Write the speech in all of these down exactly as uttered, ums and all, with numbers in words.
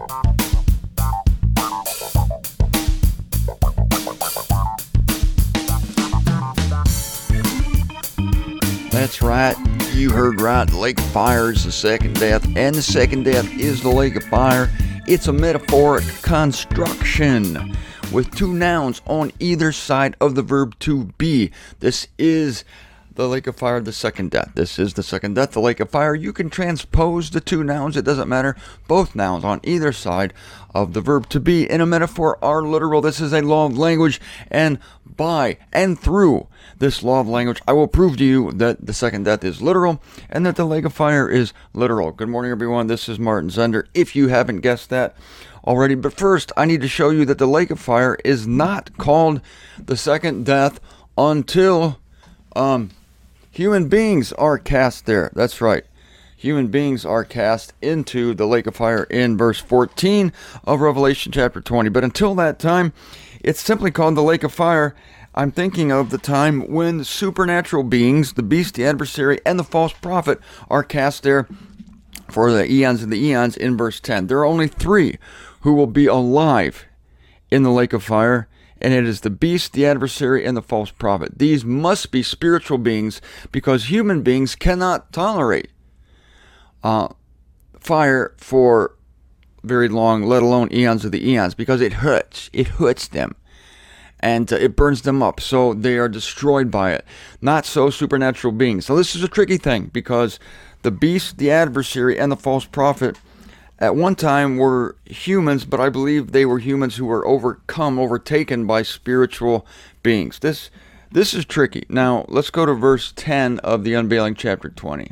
That's right, you heard right. The lake of fire is the second death, and the second death is the lake of fire. It's a metaphoric construction with two nouns on either side of the verb to be. This is the lake of fire, the second death. This is the second death, the lake of fire. You can transpose the two nouns, it doesn't matter. Both nouns on either side of the verb to be in a metaphor are literal. This is a law of language, and by and through this law of language, I will prove to you that the second death is literal and that the lake of fire is literal. Good morning, everyone. This is Martin Zender, if you haven't guessed that already. But first, I need to show you that the lake of fire is not called the second death until um, human beings are cast there. That's right. Human beings are cast into the lake of fire in verse fourteen of Revelation chapter twenty. But until that time, it's simply called the lake of fire. I'm thinking of the time when supernatural beings, the beast, the adversary, and the false prophet are cast there for the eons and the eons in verse ten. There are only three who will be alive in the lake of fire, and it is the beast, the adversary, and the false prophet. These must be spiritual beings because human beings cannot tolerate uh, fire for very long, let alone eons of the eons, because it hurts. It hurts them. And uh, it burns them up, so they are destroyed by it. Not so supernatural beings. So this is a tricky thing, because the beast, the adversary, and the false prophet at one time were humans, but I believe they were humans who were overcome, overtaken by spiritual beings. This, this is tricky. Now, let's go to verse ten of the Unveiling chapter twenty.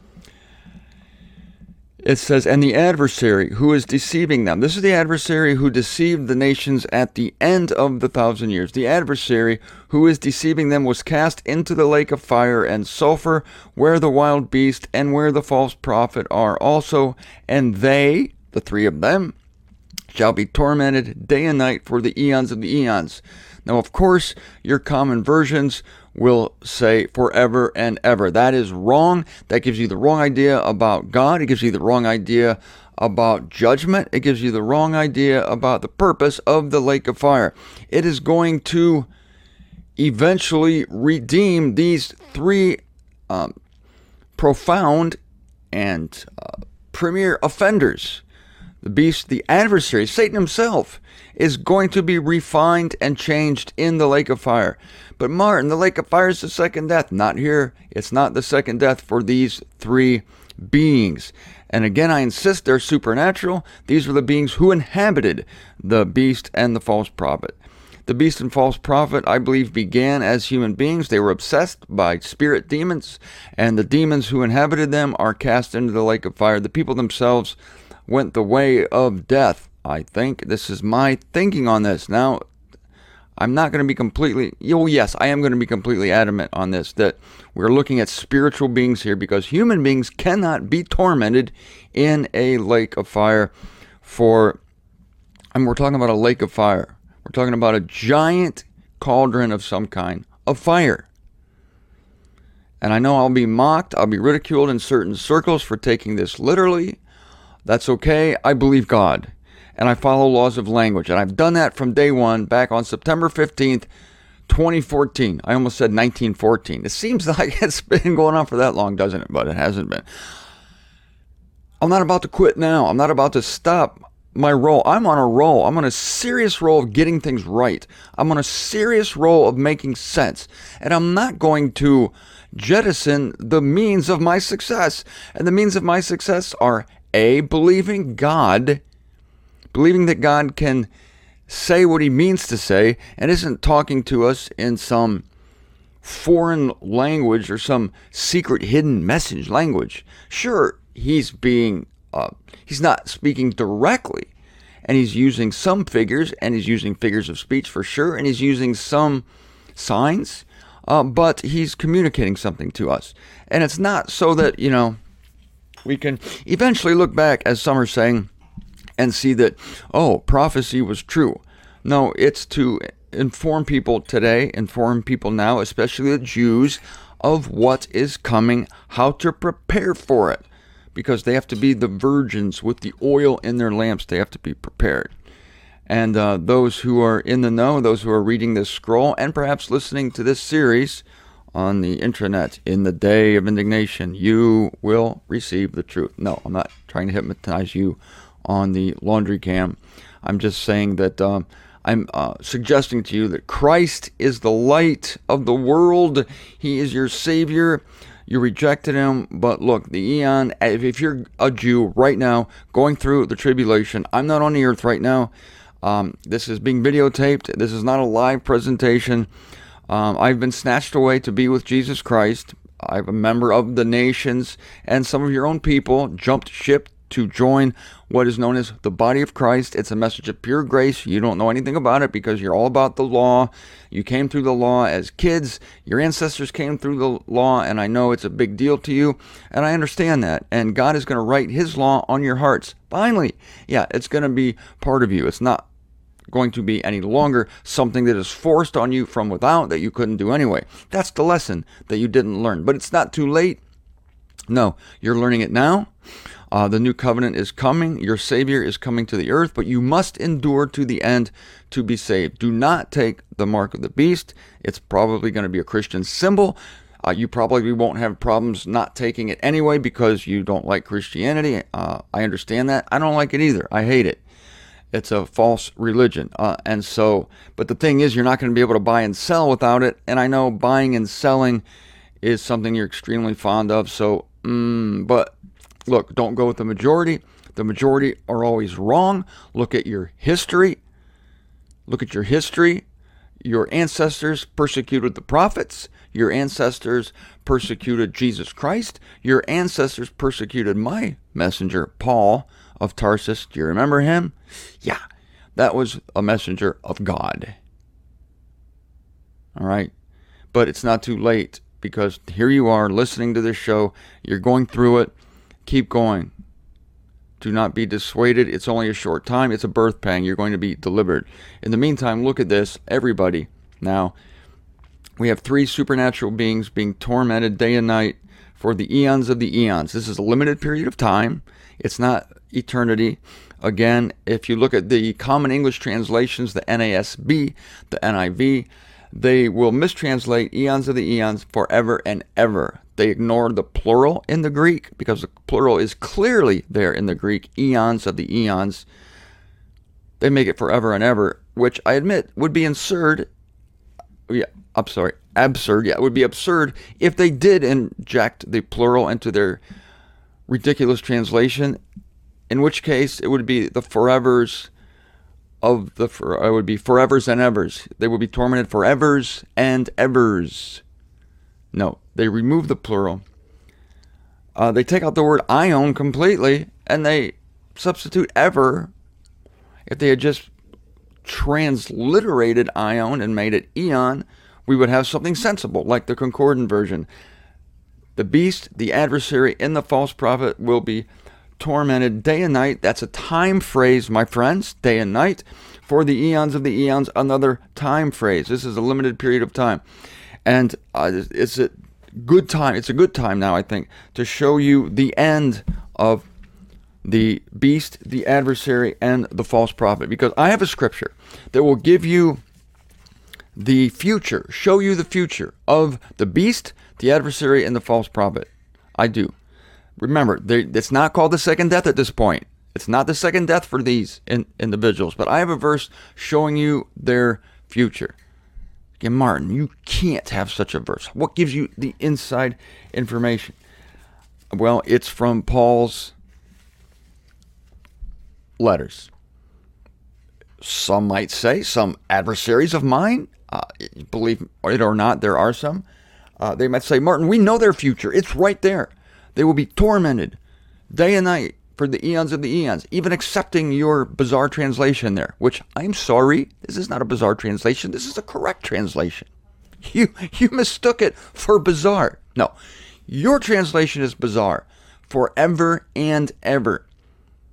It says, and the adversary who is deceiving them. This is the adversary who deceived the nations at the end of the thousand years. The adversary who is deceiving them was cast into the lake of fire and sulfur, where the wild beast and where the false prophet are also. And they, the three of them, shall be tormented day and night for the eons of the eons. Now, of course, your common versions will say forever and ever. That is wrong. That gives you the wrong idea about God. It gives you the wrong idea about judgment. It gives you the wrong idea about the purpose of the lake of fire. It is going to eventually redeem these three um, profound and uh, premier offenders. The beast, the adversary, Satan himself, is going to be refined and changed in the lake of fire. But Martin, the lake of fire is the second death. Not here. It's not the second death for these three beings. And again, I insist they're supernatural. These were the beings who inhabited the beast and the false prophet. The beast and false prophet, I believe, began as human beings. They were obsessed by spirit demons, and the demons who inhabited them are cast into the lake of fire. The people themselves went the way of death, I think. This is my thinking on this. Now, I'm not going to be completely, oh yes, I am going to be completely adamant on this, that we're looking at spiritual beings here, because human beings cannot be tormented in a lake of fire for, I mean, we're talking about a lake of fire. We're talking about a giant cauldron of some kind of fire. And I know I'll be mocked, I'll be ridiculed in certain circles for taking this literally. That's okay. I believe God, and I follow laws of language, and I've done that from day one, back on September fifteenth, twenty fourteen. I almost said nineteen fourteen. It seems like it's been going on for that long, doesn't it? But it hasn't been. I'm not about to quit now. I'm not about to stop my role. I'm on a roll. I'm on a serious roll of getting things right. I'm on a serious roll of making sense, and I'm not going to jettison the means of my success. And the means of my success are A, believing God, believing that God can say what he means to say and isn't talking to us in some foreign language or some secret hidden message language. Sure, he's being, uh, he's not speaking directly, and he's using some figures, and he's using figures of speech for sure, and he's using some signs, uh, but he's communicating something to us. And it's not so that, you know, we can eventually look back, as some are saying, and see that, oh, prophecy was true. No, it's to inform people today, inform people now, especially the Jews, of what is coming, how to prepare for it. because they have to be the virgins with the oil in their lamps. They have to be prepared. And uh, those who are in the know, those who are reading this scroll, and perhaps listening to this series on the intranet in the day of indignation, you will receive the truth. No, I'm not trying to hypnotize you on the laundry cam. I'm just saying that um, I'm uh, suggesting to you that Christ is the light of the world. He is your Savior. You rejected him, but look, the eon, if, if you're a Jew right now going through the tribulation, I'm not on the earth right now. Um, this is being videotaped. This is not a live presentation. Um, I've been snatched away to be with Jesus Christ. I'm a member of the nations, and some of your own people jumped ship to join what is known as the body of Christ. It's a message of pure grace. You don't know anything about it because you're all about the law. You came through the law as kids. Your ancestors came through the law, and I know it's a big deal to you, and I understand that. And God is going to write his law on your hearts. Finally, yeah, it's going to be part of you. It's not going to be any longer something that is forced on you from without that you couldn't do anyway. That's the lesson that you didn't learn. But it's not too late. No, you're learning it now. Uh, the new covenant is coming. Your Savior is coming to the earth, but you must endure to the end to be saved. Do not take the mark of the beast. It's probably going to be a Christian symbol. Uh, you probably won't have problems not taking it anyway because you don't like Christianity. Uh, I understand that. I don't like it either. I hate it. It's a false religion. Uh, and so, but the thing is, you're not going to be able to buy and sell without it. And I know buying and selling is something you're extremely fond of. So, mm, but look, don't go with the majority. The majority are always wrong. Look at your history. Look at your history. Your ancestors persecuted the prophets. Your ancestors persecuted Jesus Christ. Your ancestors persecuted my messenger, Paul of Tarsus. Do you remember him? Yeah, that was a messenger of God. All right. But it's not too late because here you are listening to this show. You're going through it. Keep going. Do not be dissuaded. It's only a short time. It's a birth pang. You're going to be delivered. In the meantime, look at this. Everybody. Now, we have three supernatural beings being tormented day and night for the eons of the eons. This is a limited period of time. It's not eternity. Again, if you look at the common English translations, the N A S B, the N I V, they will mistranslate eons of the eons forever and ever. They ignore the plural in the Greek because the plural is clearly there in the Greek, eons of the eons. They make it forever and ever, which I admit would be absurd. Yeah, I'm sorry, absurd. Yeah, it would be absurd if they did inject the plural into their ridiculous translation, in which case it would be the forevers of the, it would be forevers and evers. They would be tormented forevers and evers. No, they remove the plural. Uh, they take out the word ion completely, and they substitute ever. If they had just transliterated ion and made it eon, we would have something sensible, like the Concordant version. The beast, the adversary, and the false prophet will be tormented day and night. That's a time phrase, my friends, day and night. For the eons of the eons, another time phrase. This is a limited period of time. And uh, it's a good time. It's a good time now, I think, to show you the end of the beast, the adversary, and the false prophet. Because I have a scripture that will give you the future, show you the future of the beast, the adversary, and the false prophet. I do. Remember, it's not called the second death at this point. It's not the second death for these in, individuals. But I have a verse showing you their future. Again, Martin, you can't have such a verse. What gives you the inside information? Well, it's from Paul's letters. Some might say, some adversaries of mine, uh, believe it or not, there are some. Uh, they might say, Martin, we know their future. It's right there. They will be tormented day and night for the eons of the eons, even accepting your bizarre translation there, which I'm sorry, this is not a bizarre translation. This is a correct translation. You, you mistook it for bizarre. No, your translation is bizarre. Forever and ever.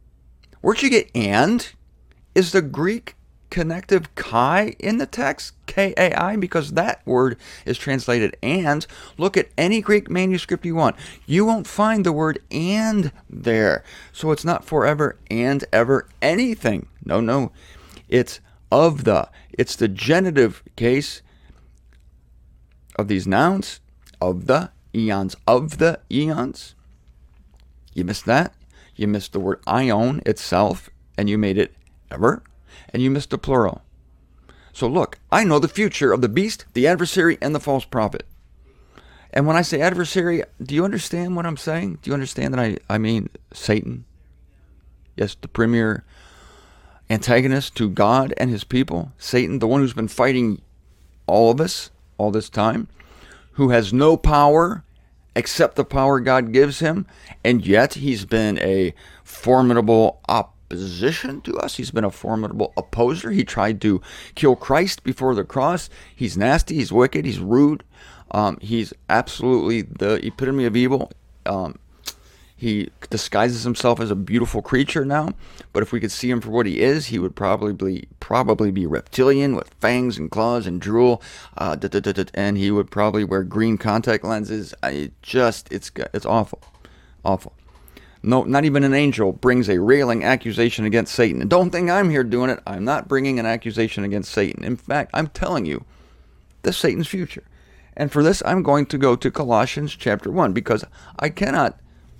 Where'd you get and? Is the Greek connective kai in the text? K A I? Because that word is translated and. Look at any Greek manuscript you want. You won't find the word and there. So it's not forever and ever anything. No, no. It's of the. It's the genitive case of these nouns, of the eons, of the eons. You missed that? You missed the word ion itself, and you made it ever, and you missed the plural. So look, I know the future of the beast, the adversary, and the false prophet. And when I say adversary, do you understand what I'm saying? Do you understand that I, I mean Satan? Yes, the premier antagonist to God and his people. Satan, the one who's been fighting all of us all this time, who has no power except the power God gives him, and yet he's been a formidable opposition to us. He's been a formidable opposer. He tried to kill Christ before the cross. He's nasty, he's wicked, he's rude. Um, he's absolutely the epitome of evil. Um, he disguises himself as a beautiful creature now, but if we could see him for what he is, he would probably probably be reptilian with fangs and claws and drool, uh, and he would probably wear green contact lenses. I just, it's it's awful, awful. No, not even an angel brings a railing accusation against Satan. And don't think I'm here doing it. I'm not bringing an accusation against Satan. In fact, I'm telling you, this is Satan's future. And for this, I'm going to go to Colossians chapter one, because I cannot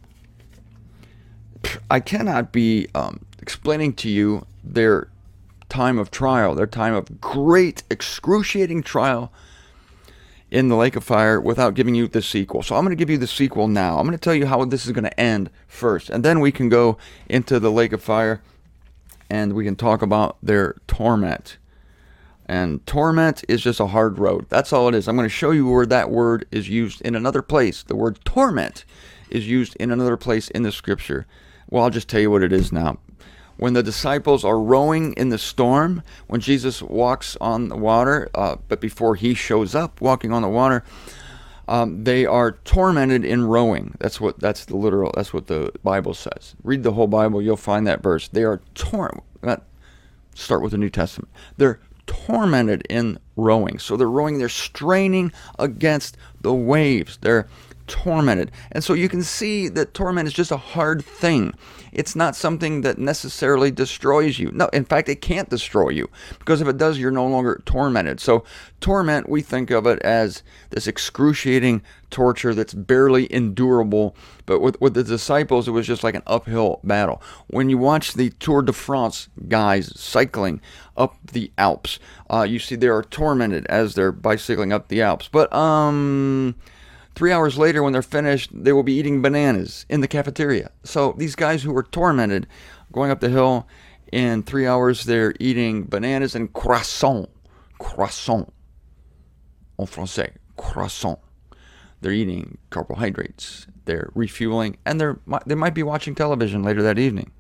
I cannot be um, explaining to you their time of trial, their time of great, excruciating trial in the lake of fire without giving you the sequel. So I'm going to give you the sequel now. I'm going to tell you how this is going to end first, and then we can go into the lake of fire and we can talk about their torment. And torment is just a hard road. That's all it is. I'm going to show you where that word is used in another place. The word torment is used in another place in the scripture. Well, I'll just tell you what it is now. When the disciples are rowing in the storm, when Jesus walks on the water, uh, but before he shows up walking on the water, um, they are tormented in rowing. That's what that's the literal. That's what the Bible says. Read the whole Bible, you'll find that verse. They are torn. Start with the New Testament. They're tormented in rowing. So they're rowing. They're straining against the waves. They're tormented. And so you can see that torment is just a hard thing. It's not something that necessarily destroys you. No, in fact, it can't destroy you, because if it does, you're no longer tormented. So torment, we think of it as this excruciating torture that's barely endurable. But with, with the disciples, it was just like an uphill battle. When you watch the Tour de France guys cycling up the Alps, uh, you see they are tormented as they're bicycling up the Alps. But, um... Three hours later, when they're finished, they will be eating bananas in the cafeteria. So these guys who were tormented going up the hill, in three hours they're eating bananas and croissant. Croissant. En français, croissant. They're eating carbohydrates. They're refueling, and they're they might be watching television later that evening.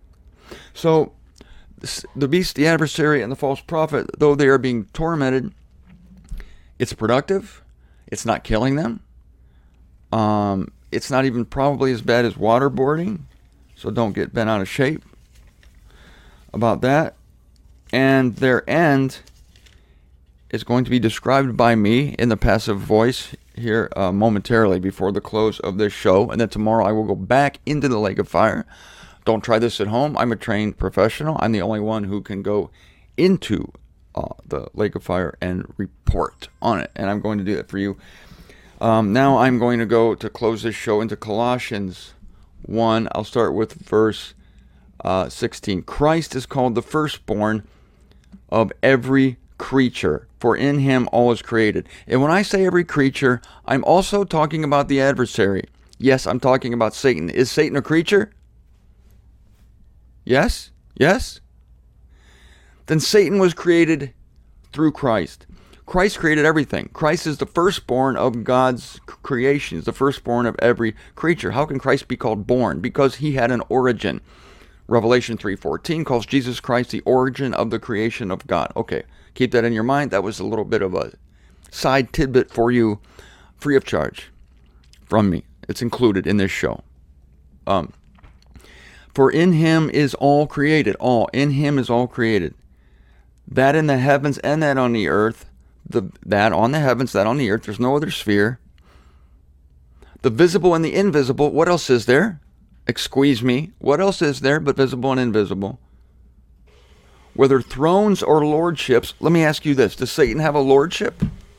So the beast, the adversary, and the false prophet, though they are being tormented, it's productive. It's not killing them. Um, it's not even probably as bad as waterboarding, so don't get bent out of shape about that. And their end is going to be described by me in the passive voice here uh, momentarily before the close of this show. And then tomorrow I will go back into the lake of fire. Don't try this at home. I'm a trained professional. I'm the only one who can go into uh, the lake of fire and report on it. And I'm going to do that for you. Um, now I'm going to go to close this show into Colossians one. I'll start with verse uh, sixteen. Christ is called the firstborn of every creature, for in him all is created. And when I say every creature, I'm also talking about the adversary. Yes, I'm talking about Satan. Is Satan a creature? Yes? Yes? Then Satan was created through Christ. Christ created everything. Christ is the firstborn of God's creations, the firstborn of every creature. How can Christ be called born? Because he had an origin. Revelation three fourteen calls Jesus Christ the origin of the creation of God. Okay, keep that in your mind. That was a little bit of a side tidbit for you, free of charge from me. It's included in this show. Um, for in him is all created. All. In him is all created. That in the heavens and that on the earth, the that on the heavens, that on the earth. There's no other sphere. The visible and the invisible. What else is there? Excuse me. What else is there but visible and invisible? Whether thrones or lordships. Let me ask you this. Does Satan have a lordship?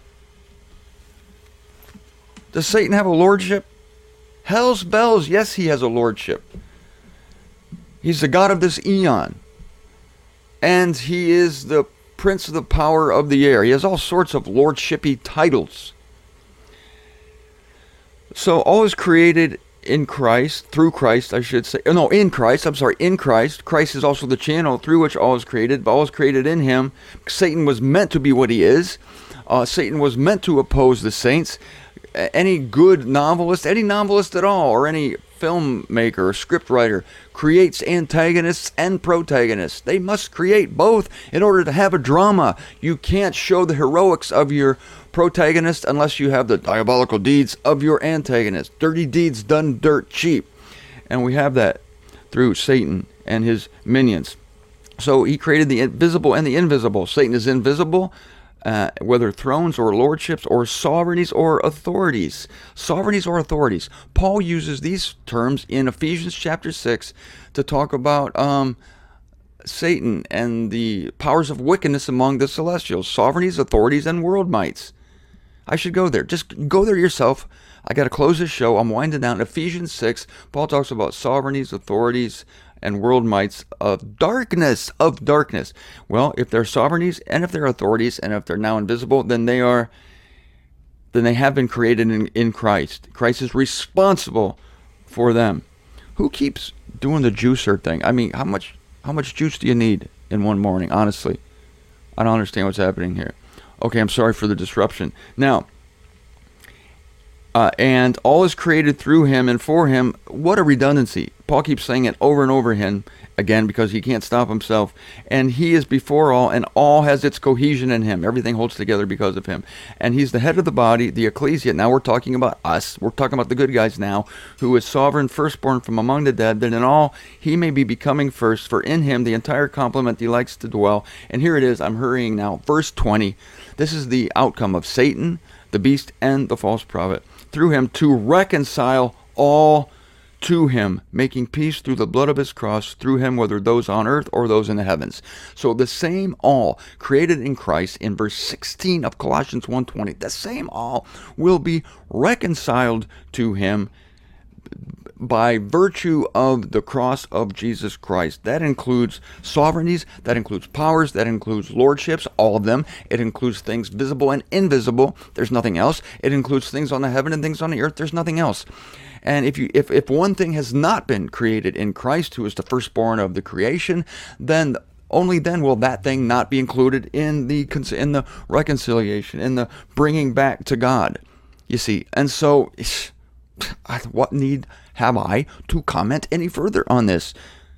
Does Satan have a lordship? Hell's bells. Yes, he has a lordship. He's the God of this eon. And he is the prince of the power of the air. He has all sorts of lordshipy titles. So all is created in Christ, through Christ, I should say. No, in Christ. I'm sorry, in Christ. Christ is also the channel through which all is created, but all is created in him. Satan was meant to be what he is. Uh, Satan was meant to oppose the saints. Any good novelist, any novelist at all, or any filmmaker or scriptwriter creates antagonists and protagonists. They must create both in order to have a drama. You can't show the heroics of your protagonist unless you have the diabolical deeds of your antagonist. Dirty deeds done dirt cheap. And we have that through Satan and his minions. So he created the visible and the invisible. Satan is invisible. Uh, whether thrones or lordships or sovereignties or authorities. Sovereignties or authorities. Paul uses these terms in Ephesians chapter six to talk about um, Satan and the powers of wickedness among the celestials. Sovereignties, authorities, and world mights. I should go there. Just go there yourself. I got to close this show. I'm winding down. Ephesians six, Paul talks about sovereignties, authorities, and world mights of darkness, of darkness. Well, if they're sovereignties and if they're authorities and if they're now invisible, then they are, then they have been created in, in Christ. Christ is responsible for them. Who keeps doing the juicer thing? I mean, how much, how much juice do you need in one morning? Honestly, I don't understand what's happening here. Okay, I'm sorry for the disruption. Now, Uh, and all is created through him and for him. What a redundancy. Paul keeps saying it over and over again, again because he can't stop himself. And he is before all, and all has its cohesion in him. Everything holds together because of him. And he's the head of the body, the ecclesia. Now we're talking about us. We're talking about the good guys now, who is sovereign, firstborn from among the dead, that in all he may be becoming first. For in him the entire complement delights to dwell. And here it is. I'm hurrying now. Verse twenty. This is the outcome of Satan, the beast, and the false prophet. Through him to reconcile all to him, making peace through the blood of his cross, through him, whether those on earth or those in the heavens. So the same all created in Christ, in verse sixteen of Colossians one twenty, the same all will be reconciled to him by virtue of the cross of Jesus Christ. That includes sovereignties, that includes powers, that includes lordships, all of them. It includes things visible and invisible. There's nothing else. It includes things on the heaven and things on the earth. There's nothing else. And if you if, if one thing has not been created in Christ, who is the firstborn of the creation, then only then will that thing not be included in the in the reconciliation, in the bringing back to God. You see, and so what need have I to comment any further on this?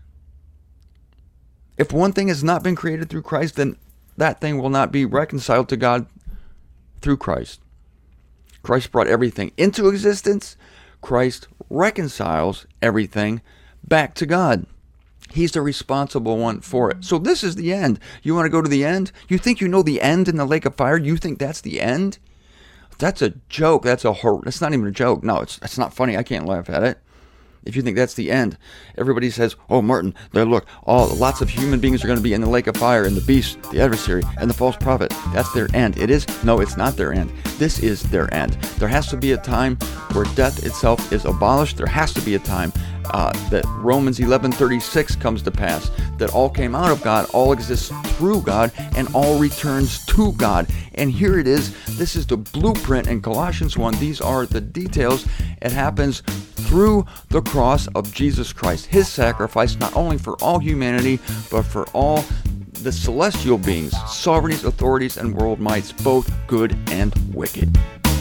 If one thing has not been created through Christ, then that thing will not be reconciled to God through Christ. Christ brought everything into existence. Christ reconciles everything back to God. He's the responsible one for it. So this is the end. You want to go to the end? You think you know the end in the lake of fire? You think that's the end? That's a joke. That's a hor- That's not even a joke. No, it's it's not funny. I can't laugh at it. If you think that's the end, everybody says, "Oh, Martin, there, look, all lots of human beings are going to be in the lake of fire, and the beast, the adversary, and the false prophet. That's their end." It is? No, it's not their end. This is their end. There has to be a time where death itself is abolished. There has to be a time uh, that Romans eleven thirty-six comes to pass, that all came out of God, all exists through God, and all returns to God. And here it is. This is the blueprint in Colossians one. These are the details. It happens through the cross of Jesus Christ, his sacrifice, not only for all humanity, but for all the celestial beings, sovereignties, authorities, and world mights, both good and wicked.